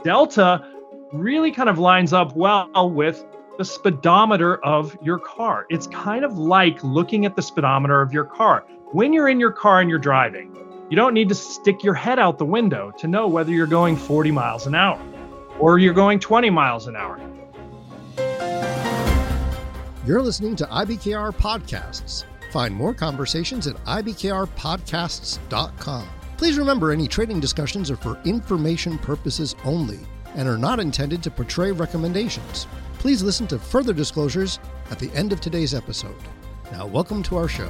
Delta really kind of lines up well with the speedometer of your car. It's kind of like looking at the speedometer of your car. When you're in your car and you're driving, you don't need to stick your head out the window to know whether you're going 40 miles an hour or you're going 20 miles an hour. You're listening to IBKR Podcasts. Find more conversations at ibkrpodcasts.com. Please remember, any trading discussions are for information purposes only and are not intended to portray recommendations. Please listen to further disclosures at the end of today's episode. Now, welcome to our show.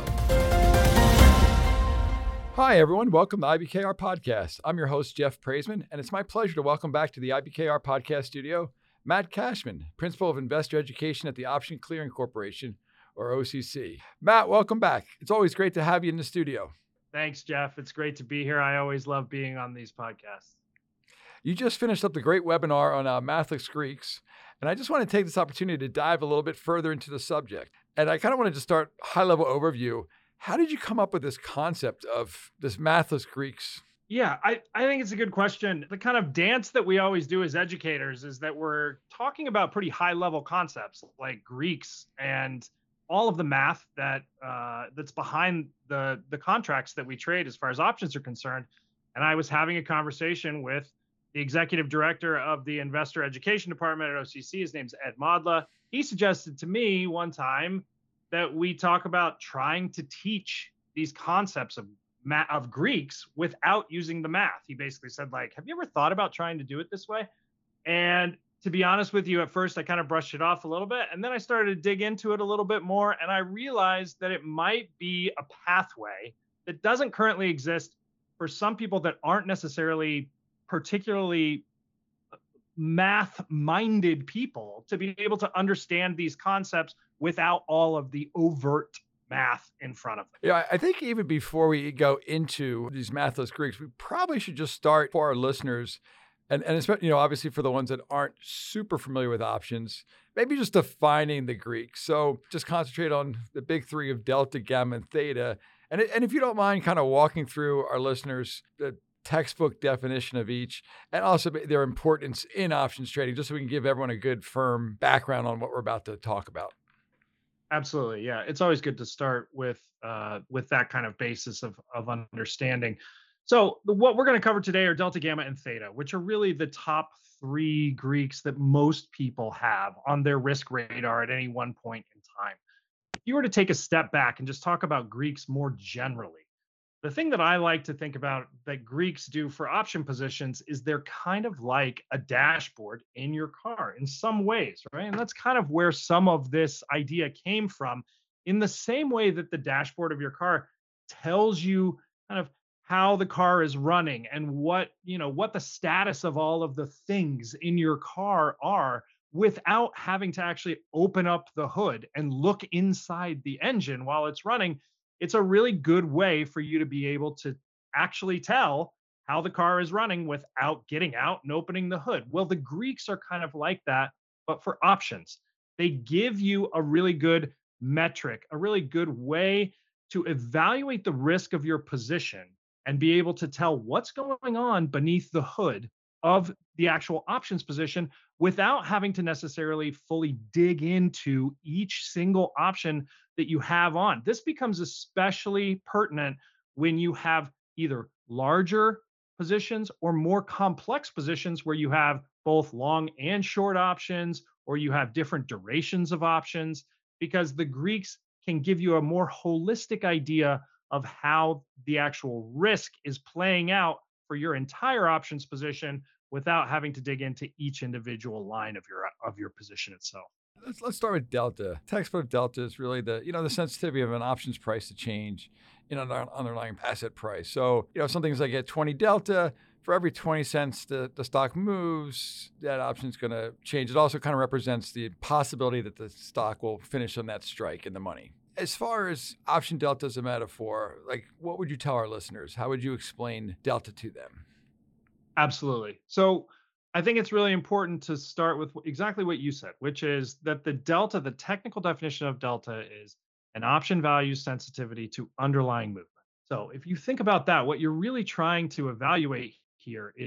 Hi, everyone. Welcome to IBKR Podcast. I'm your host, Jeff Praisman, and it's my pleasure to welcome back to the IBKR Podcast studio, Matt Cashman, Principal of Investor Education at the Option Clearing Corporation, or OCC. Matt, welcome back. It's always great to have you in the studio. Thanks, Jeff. It's great to be here. I always love being on these podcasts. You just finished up the great webinar on Mathless Greeks, and I just want to take this opportunity to dive a little bit further into the subject. And I kind of wanted to start high-level overview. How did you come up with this concept of this Mathless Greeks? Yeah, I think it's a good question. The kind of dance that we always do as educators is that we're talking about pretty high-level concepts like Greeks and all of the math that's behind the contracts that we trade as far as options are concerned. And I was having a conversation with the executive director of the investor education department at OCC. His name's Ed Modla. He suggested to me one time that we talk about trying to teach these concepts of Greeks without using the math. He basically said, like, have you ever thought about trying to do it this way? And to be honest with you, at first I kind of brushed it off a little bit, and then I started to dig into it a little bit more, and I realized that it might be a pathway that doesn't currently exist for some people that aren't necessarily particularly math-minded people to be able to understand these concepts without all of the overt math in front of them. Yeah, I think even before we go into these Mathless Greeks, we probably should just start for our listeners, and especially, obviously for the ones that aren't super familiar with options, maybe just defining the Greeks. So just concentrate on the big three of delta, gamma, and theta. And if you don't mind kind of walking through our listeners the textbook definition of each, and also their importance in options trading, just so we can give everyone a good, firm background on what we're about to talk about. Absolutely. Yeah. It's always good to start with that kind of basis of understanding. So what we're going to cover today are delta, gamma, and theta, which are really the top three Greeks that most people have on their risk radar at any one point in time. If you were to take a step back and just talk about Greeks more generally, the thing that I like to think about that Greeks do for option positions is they're kind of like a dashboard in your car in some ways, right? And that's kind of where some of this idea came from, in the same way that the dashboard of your car tells you kind of how the car is running and what the status of all of the things in your car are, without having to actually open up the hood and look inside the engine while it's running. It's a really good way for you to be able to actually tell how the car is running without getting out and opening the hood. Well, the Greeks are kind of like that, but for options. They give you a really good metric, a really good way to evaluate the risk of your position and be able to tell what's going on beneath the hood of the actual options position without having to necessarily fully dig into each single option that you have on. This becomes especially pertinent when you have either larger positions or more complex positions where you have both long and short options, or you have different durations of options, because the Greeks can give you a more holistic idea of how the actual risk is playing out for your entire options position without having to dig into each individual line of your position itself. Let's start with delta. Textbook delta is really the sensitivity of an options price to change in an underlying asset price. So, some things like at 20 delta, for every 20 cents the stock moves, that option is going to change. It also kind of represents the possibility that the stock will finish on that strike in the money. As far as option delta as a metaphor, like, what would you tell our listeners? How would you explain delta to them? Absolutely. So I think it's really important to start with exactly what you said, which is that the technical definition of delta is an option value sensitivity to underlying movement. So if you think about that, what you're really trying to evaluate here is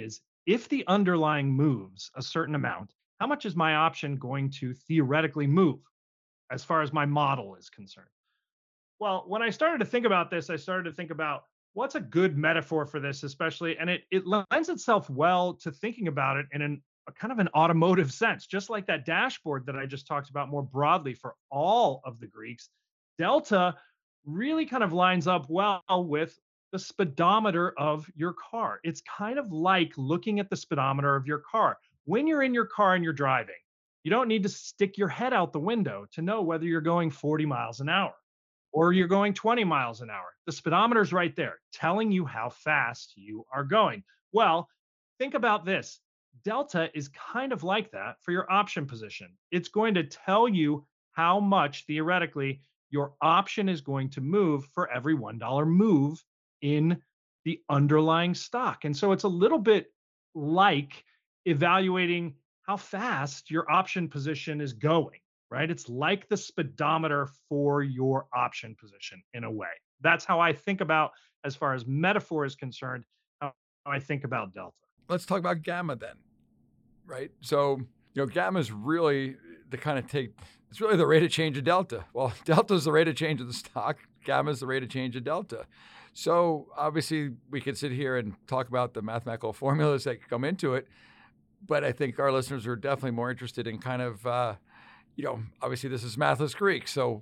if the underlying moves a certain amount, how much is my option going to theoretically move as far as my model is concerned? Well, when I started to think about this, I started to think about what's a good metaphor for this, especially, and it lends itself well to thinking about it in a kind of an automotive sense, just like that dashboard that I just talked about more broadly for all of the Greeks. Delta really kind of lines up well with the speedometer of your car. It's kind of like looking at the speedometer of your car. When you're in your car and you're driving, you don't need to stick your head out the window to know whether you're going 40 miles an hour or you're going 20 miles an hour. The speedometer's right there telling you how fast you are going. Well, think about this. Delta is kind of like that for your option position. It's going to tell you how much theoretically your option is going to move for every $1 move in the underlying stock. And so it's a little bit like evaluating how fast your option position is going, right? It's like the speedometer for your option position in a way. That's how I think about, as far as metaphor is concerned, how I think about delta. Let's talk about gamma then, right? So, gamma is really it's really the rate of change of delta. Well, delta is the rate of change of the stock. Gamma is the rate of change of delta. So obviously we could sit here and talk about the mathematical formulas that come into it, but I think our listeners are definitely more interested in kind of, obviously this is Mathless Greek. So,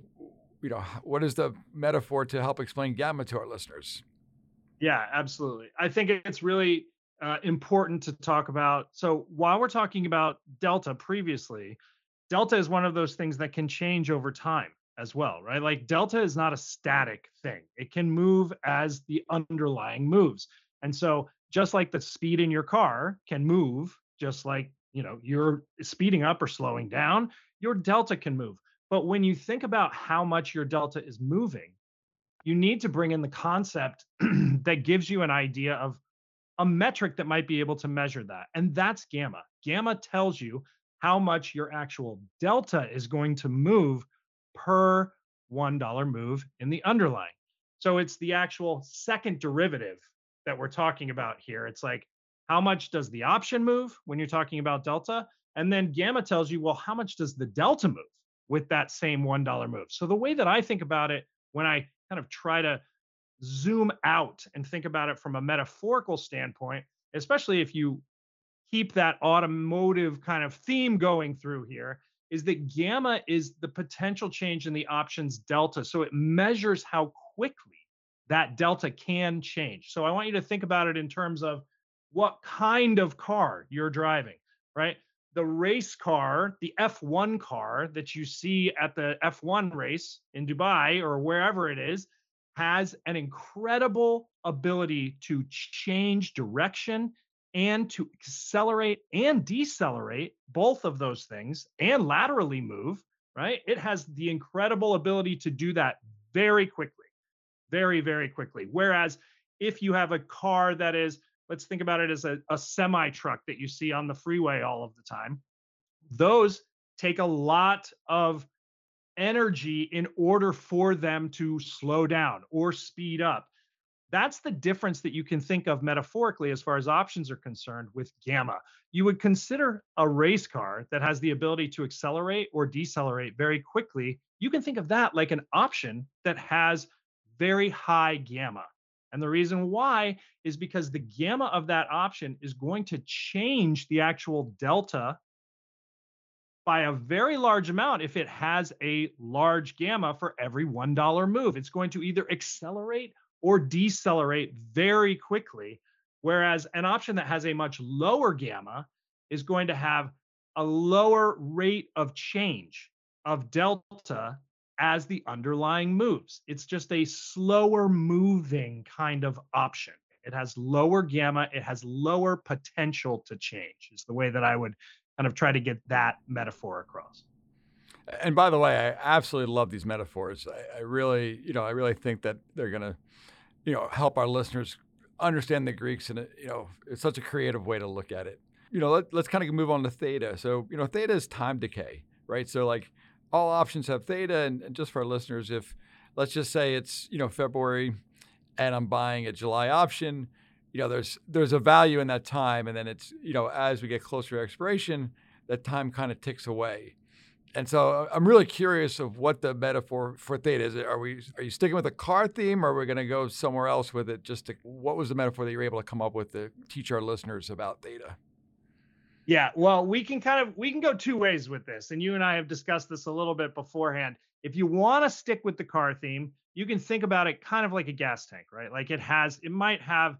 what is the metaphor to help explain gamma to our listeners? Yeah, absolutely. I think it's really important to talk about. So while we're talking about delta previously, delta is one of those things that can change over time as well, right? Like delta is not a static thing. It can move as the underlying moves. And so just like the speed in your car can move, just like, you're speeding up or slowing down, your delta can move. But when you think about how much your delta is moving, you need to bring in the concept that gives you an idea of a metric that might be able to measure that. And that's gamma. Gamma tells you how much your actual delta is going to move per $1 move in the underlying. So it's the actual second derivative that we're talking about here. It's like, how much does the option move when you're talking about delta? And then gamma tells you, well, how much does the delta move with that same $1 move? So the way that I think about it, when I kind of try to zoom out and think about it from a metaphorical standpoint, especially if you keep that automotive kind of theme going through here, is that gamma is the potential change in the options delta. So it measures how quickly that delta can change. So I want you to think about it in terms of what kind of car you're driving, right? The race car, the F1 car that you see at the F1 race in Dubai or wherever it is, has an incredible ability to change direction and to accelerate and decelerate, both of those things, and laterally move, right? It has the incredible ability to do that very quickly, very, very quickly. Whereas if you have a car that is, let's think about it as a semi truck that you see on the freeway all of the time, those take a lot of energy in order for them to slow down or speed up. That's the difference that you can think of metaphorically as far as options are concerned with gamma. You would consider a race car that has the ability to accelerate or decelerate very quickly. You can think of that like an option that has very high gamma. And the reason why is because the gamma of that option is going to change the actual delta by a very large amount if it has a large gamma for every $1 move. It's going to either accelerate or decelerate very quickly, whereas an option that has a much lower gamma is going to have a lower rate of change of delta as the underlying moves. It's just a slower moving kind of option. It has lower gamma, it has lower potential to change, is the way that I would kind of try to get that metaphor across. And by the way, I absolutely love these metaphors. I really think that they're going to, help our listeners understand the Greeks, and it's such a creative way to look at it. Let's kind of move on to theta. So, theta is time decay, right? So like all options have theta, and just for our listeners, if let's just say it's, February and I'm buying a July option, there's a value in that time, and then it's, as we get closer to expiration, that time kind of ticks away. And so I'm really curious of what the metaphor for theta is. Are you sticking with the car theme, or are we going to go somewhere else with it? What was the metaphor that you were able to come up with to teach our listeners about theta? Yeah, well, we can go two ways with this, and you and I have discussed this a little bit beforehand. If you want to stick with the car theme, you can think about it kind of like a gas tank, right? Like it might have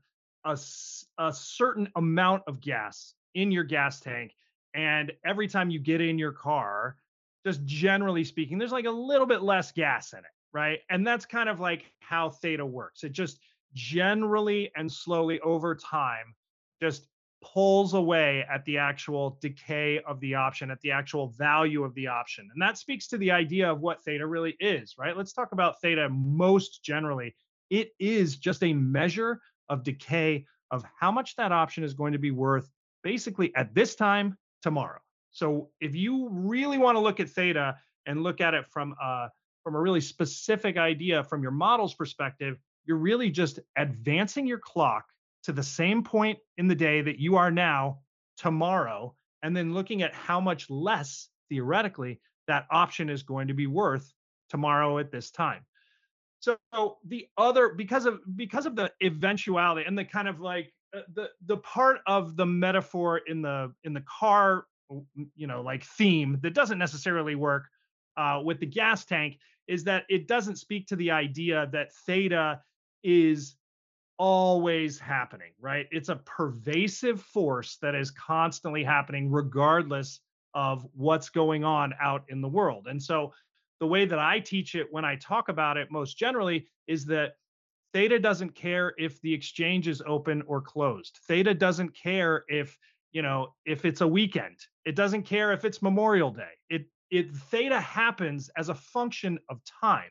a certain amount of gas in your gas tank, and every time you get in your car, just generally speaking, there's like a little bit less gas in it, right? And that's kind of like how theta works. It just generally and slowly over time just pulls away at the actual decay of the option, at the actual value of the option. And that speaks to the idea of what theta really is, right? Let's talk about theta most generally. It is just a measure of decay of how much that option is going to be worth basically at this time tomorrow. So if you really want to look at theta and look at it from a really specific idea from your model's perspective, you're really just advancing your clock to the same point in the day that you are now tomorrow, and then looking at how much less theoretically that option is going to be worth tomorrow at this time. So the other, because of the eventuality and the kind of like the part of the metaphor in the car, like theme that doesn't necessarily work with the gas tank, is that it doesn't speak to the idea that theta is always happening, right? It's a pervasive force that is constantly happening regardless of what's going on out in the world. And so the way that I teach it when I talk about it most generally is that theta doesn't care if the exchange is open or closed. Theta doesn't care if it's a weekend. It doesn't care if it's Memorial Day. Theta happens as a function of time.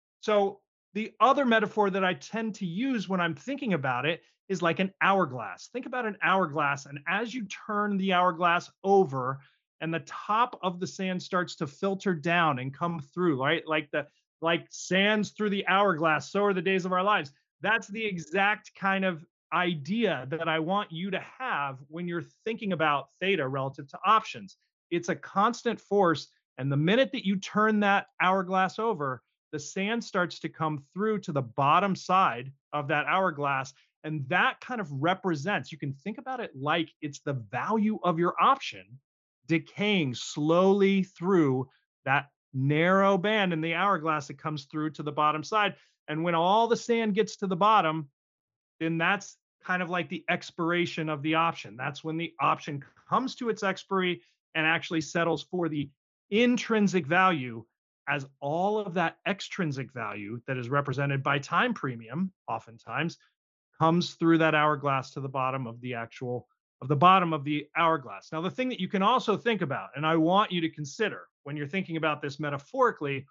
So the other metaphor that I tend to use when I'm thinking about it is like an hourglass. Think about an hourglass, and as you turn the hourglass over and the top of the sand starts to filter down and come through, right? Like sands through the hourglass, so are the days of our lives. That's the exact kind of idea that I want you to have when you're thinking about theta relative to options. It's a constant force, and the minute that you turn that hourglass over, the sand starts to come through to the bottom side of that hourglass. And that kind of represents, you can think about it like it's the value of your option decaying slowly through that narrow band in the hourglass that comes through to the bottom side. And when all the sand gets to the bottom, then that's kind of like the expiration of the option. That's when the option comes to its expiry and actually settles for the intrinsic value, as all of that extrinsic value that is represented by time premium oftentimes comes through that hourglass to the bottom of the bottom of the hourglass. Now, the thing that you can also think about, and I want you to consider when you're thinking about this metaphorically,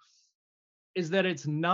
is that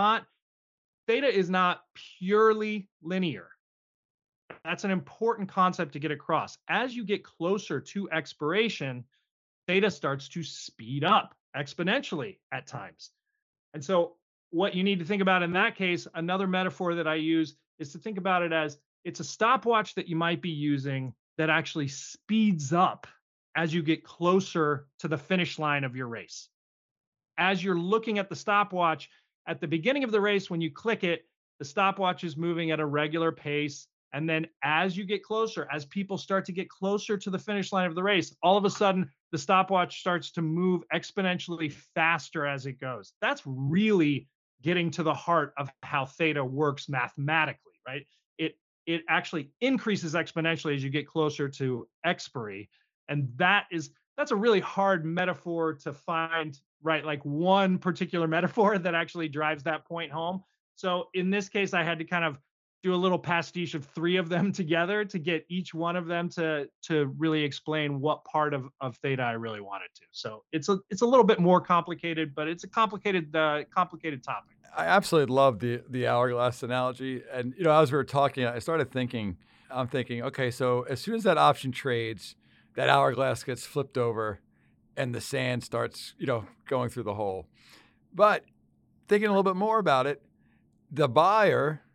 theta is not purely linear. That's an important concept to get across. As you get closer to expiration, theta starts to speed up exponentially at times. And so what you need to think about in that case, another metaphor that I use is to think about it as it's a stopwatch that you might be using that actually speeds up as you get closer to the finish line of your race. As you're looking at the stopwatch at the beginning of the race, when you click it, the stopwatch is moving at a regular pace. And then as you get closer, as people start to get closer to the finish line of the race, all of a sudden the stopwatch starts to move exponentially faster as it goes. That's really getting to the heart of how theta works mathematically, right? It actually increases exponentially as you get closer to expiry. And that's a really hard metaphor to find, right? Like one particular metaphor that actually drives that point home. So in this case, I had to kind of do a little pastiche of three of them together to get each one of them to really explain what part of theta I really wanted to. So it's a little bit more complicated, but it's a complicated topic. I absolutely love the hourglass analogy. And, as we were talking, I'm thinking, okay, so as soon as that option trades, that hourglass gets flipped over and the sand starts, going through the hole. But thinking a little bit more about it, the buyer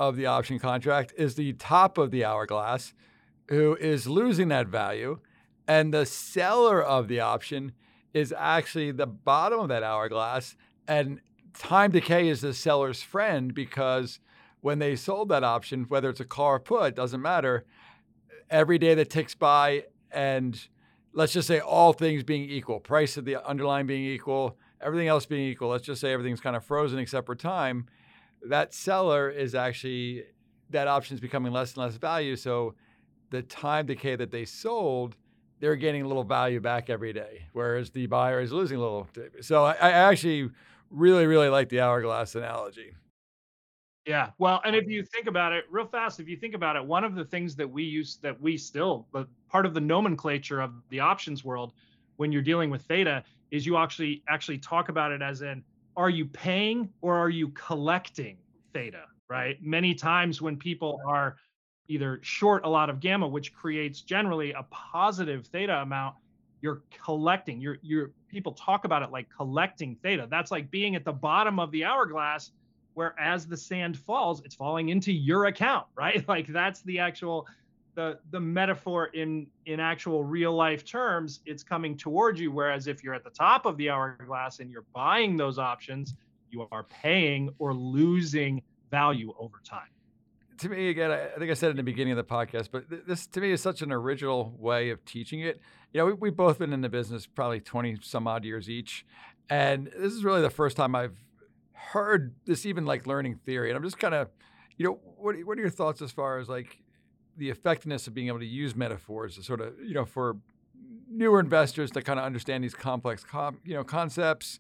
of the option contract is the top of the hourglass who is losing that value, and the seller of the option is actually the bottom of that hourglass. And time decay is the seller's friend because when they sold that option, whether it's a call or put, doesn't matter, every day that ticks by, and let's just say all things being equal, price of the underlying being equal, everything else being equal, let's just say everything's kind of frozen except for time, that seller is actually, that option is becoming less and less value. So the time decay that they sold, they're getting a little value back every day, whereas the buyer is losing a little. So I actually really, really like the hourglass analogy. Yeah. Well, and if you think about it real fast, if you think about it, one of the things that we still, but part of the nomenclature of the options world when you're dealing with theta is you actually talk about it as in, are you paying or are you collecting theta, right? Many times when people are either short a lot of gamma, which creates generally a positive theta amount, you're collecting. You're people talk about it like collecting theta. That's like being at the bottom of the hourglass, where as the sand falls, it's falling into your account, right? Like that's the actual the metaphor in actual real life terms. It's coming towards you. Whereas if you're at the top of the hourglass and you're buying those options, you are paying or losing value over time. To me, again, I think I said it in the beginning of the podcast, but this to me is such an original way of teaching it. We've both been in the business probably 20 some odd years each. And this is really the first time I've heard this, even like learning theory. And I'm just kind of, what are your thoughts as far as like the effectiveness of being able to use metaphors to sort of, for newer investors to kind of understand these complex, concepts,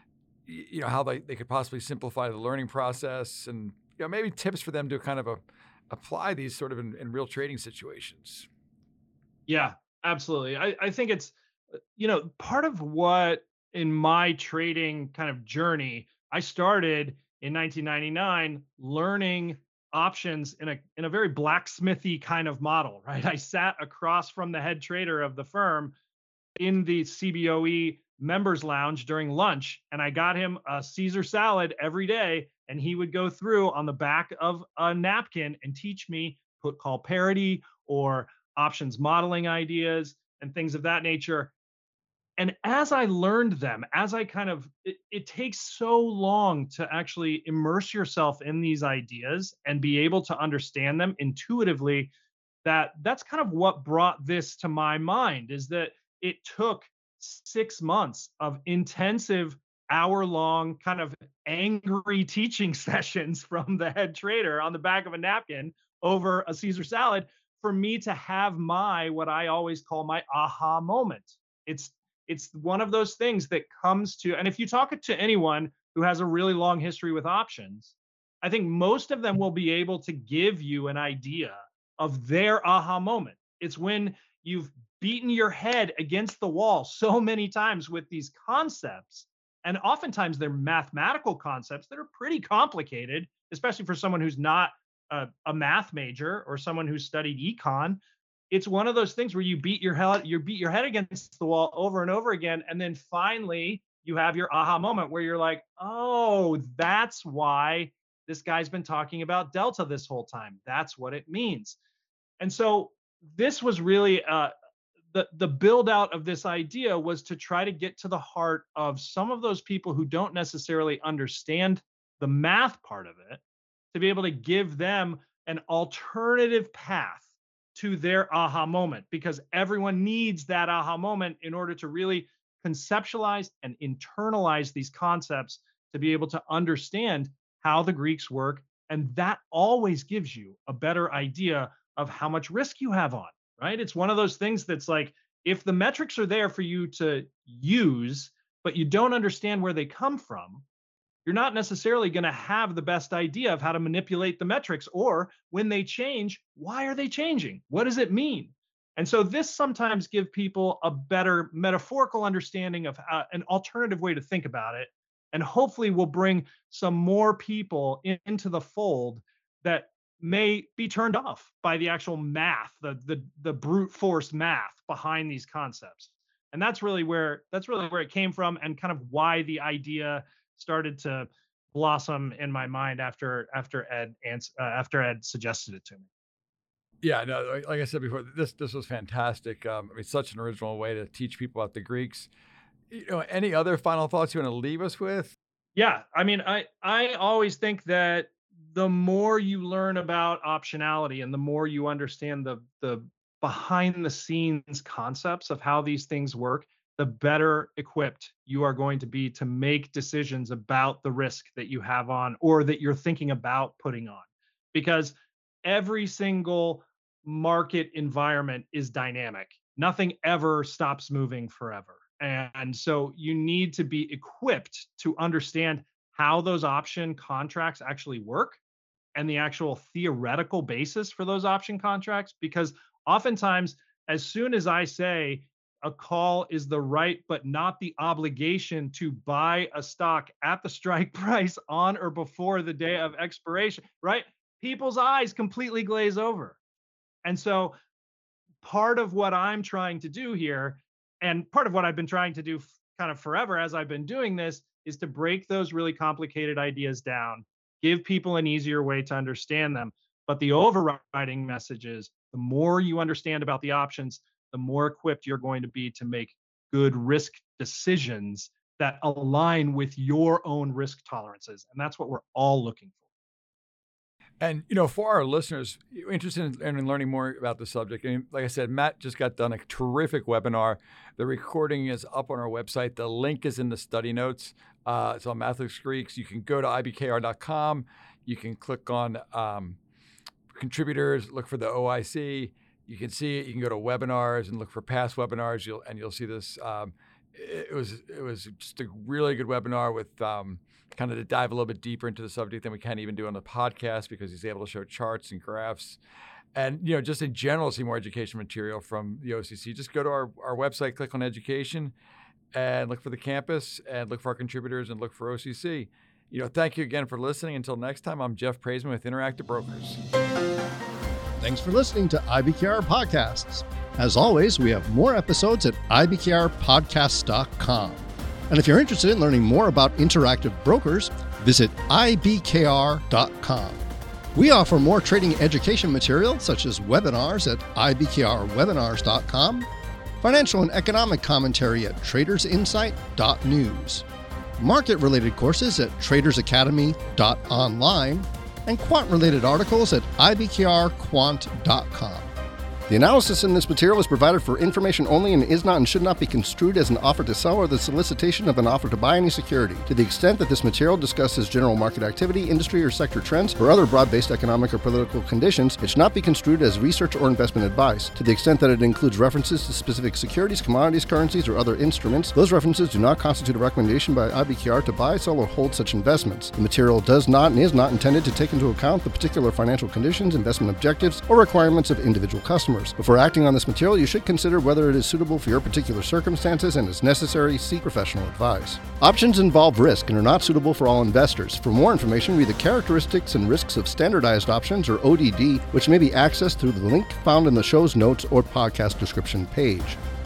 how they could possibly simplify the learning process, and maybe tips for them to kind of apply these sort of in real trading situations. Yeah, absolutely. I think it's, part of what in my trading kind of journey, I started in 1999 learning options in a very blacksmithy kind of model, right? I sat across from the head trader of the firm in the CBOE members lounge during lunch, and I got him a Caesar salad every day, and he would go through on the back of a napkin and teach me put call parity or options modeling ideas and things of that nature. And as I learned them, as I kind of, it takes so long to actually immerse yourself in these ideas and be able to understand them intuitively, that's kind of what brought this to my mind, is that it took 6 months of intensive hour-long kind of angry teaching sessions from the head trader on the back of a napkin over a Caesar salad for me to have my, what I always call my aha moment. It's it's one of those things that comes to, and if you talk to anyone who has a really long history with options, I think most of them will be able to give you an idea of their aha moment. It's when you've beaten your head against the wall so many times with these concepts. And oftentimes they're mathematical concepts that are pretty complicated, especially for someone who's not a math major or someone who's studied econ. It's one of those things where you beat your head against the wall over and over again, and then finally you have your aha moment where you're like, oh, that's why this guy's been talking about delta this whole time. That's what it means. And so this was really the build out of this idea was to try to get to the heart of some of those people who don't necessarily understand the math part of it, to be able to give them an alternative path to their aha moment, because everyone needs that aha moment in order to really conceptualize and internalize these concepts, to be able to understand how the Greeks work. And that always gives you a better idea of how much risk you have on, right? It's one of those things that's like, if the metrics are there for you to use, but you don't understand where they come from, you're not necessarily going to have the best idea of how to manipulate the metrics, or when they change, why are they changing? What does it mean? And so this sometimes give people a better metaphorical understanding of an alternative way to think about it, and hopefully will bring some more people into the fold that may be turned off by the actual math, the brute force math behind these concepts. And that's really where it came from, and kind of why the idea started to blossom in my mind after Ed suggested it to me. Yeah, no, like I said before, this was fantastic. I mean, such an original way to teach people about the Greeks. Any other final thoughts you want to leave us with? Yeah, I mean, I always think that the more you learn about optionality and the more you understand the behind the scenes concepts of how these things work, the better equipped you are going to be to make decisions about the risk that you have on or that you're thinking about putting on. Because every single market environment is dynamic. Nothing ever stops moving forever. And so you need to be equipped to understand how those option contracts actually work and the actual theoretical basis for those option contracts. Because oftentimes, as soon as I say a call is the right, but not the obligation to buy a stock at the strike price on or before the day of expiration, right? People's eyes completely glaze over. And so part of what I'm trying to do here, and part of what I've been trying to do kind of forever as I've been doing this, is to break those really complicated ideas down, give people an easier way to understand them. But the overriding message is the more you understand about the options, the more equipped you're going to be to make good risk decisions that align with your own risk tolerances. And that's what we're all looking for. And, for our listeners interested in learning more about the subject, and like I said, Matt just got done a terrific webinar. The recording is up on our website. The link is in the study notes. It's on Mathos Greeks. You can go to ibkr.com. You can click on contributors, look for the OIC. You can see it. You can go to webinars and look for past webinars. You'll see this. It was just a really good webinar with kind of to dive a little bit deeper into the subject than we can even do on the podcast, because he's able to show charts and graphs. And, just in general, see more education material from the OCC. Just go to our website, click on education, and look for the campus, and look for our contributors, and look for OCC. Thank you again for listening. Until next time, I'm Jeff Praisman with Interactive Brokers. Thanks for listening to IBKR Podcasts. As always, we have more episodes at ibkrpodcasts.com. And if you're interested in learning more about Interactive Brokers, visit ibkr.com. We offer more trading education material, such as webinars at ibkrwebinars.com, financial and economic commentary at tradersinsight.news, market-related courses at tradersacademy.online, and quant-related articles at ibkrquant.com. The analysis in this material is provided for information only and is not and should not be construed as an offer to sell or the solicitation of an offer to buy any security. To the extent that this material discusses general market activity, industry or sector trends, or other broad-based economic or political conditions, it should not be construed as research or investment advice. To the extent that it includes references to specific securities, commodities, currencies, or other instruments, those references do not constitute a recommendation by IBKR to buy, sell, or hold such investments. The material does not and is not intended to take into account the particular financial conditions, investment objectives, or requirements of individual customers. Before acting on this material, you should consider whether it is suitable for your particular circumstances and, as necessary, seek professional advice. Options involve risk and are not suitable for all investors. For more information, read the characteristics and risks of standardized options, or ODD, which may be accessed through the link found in the show's notes or podcast description page.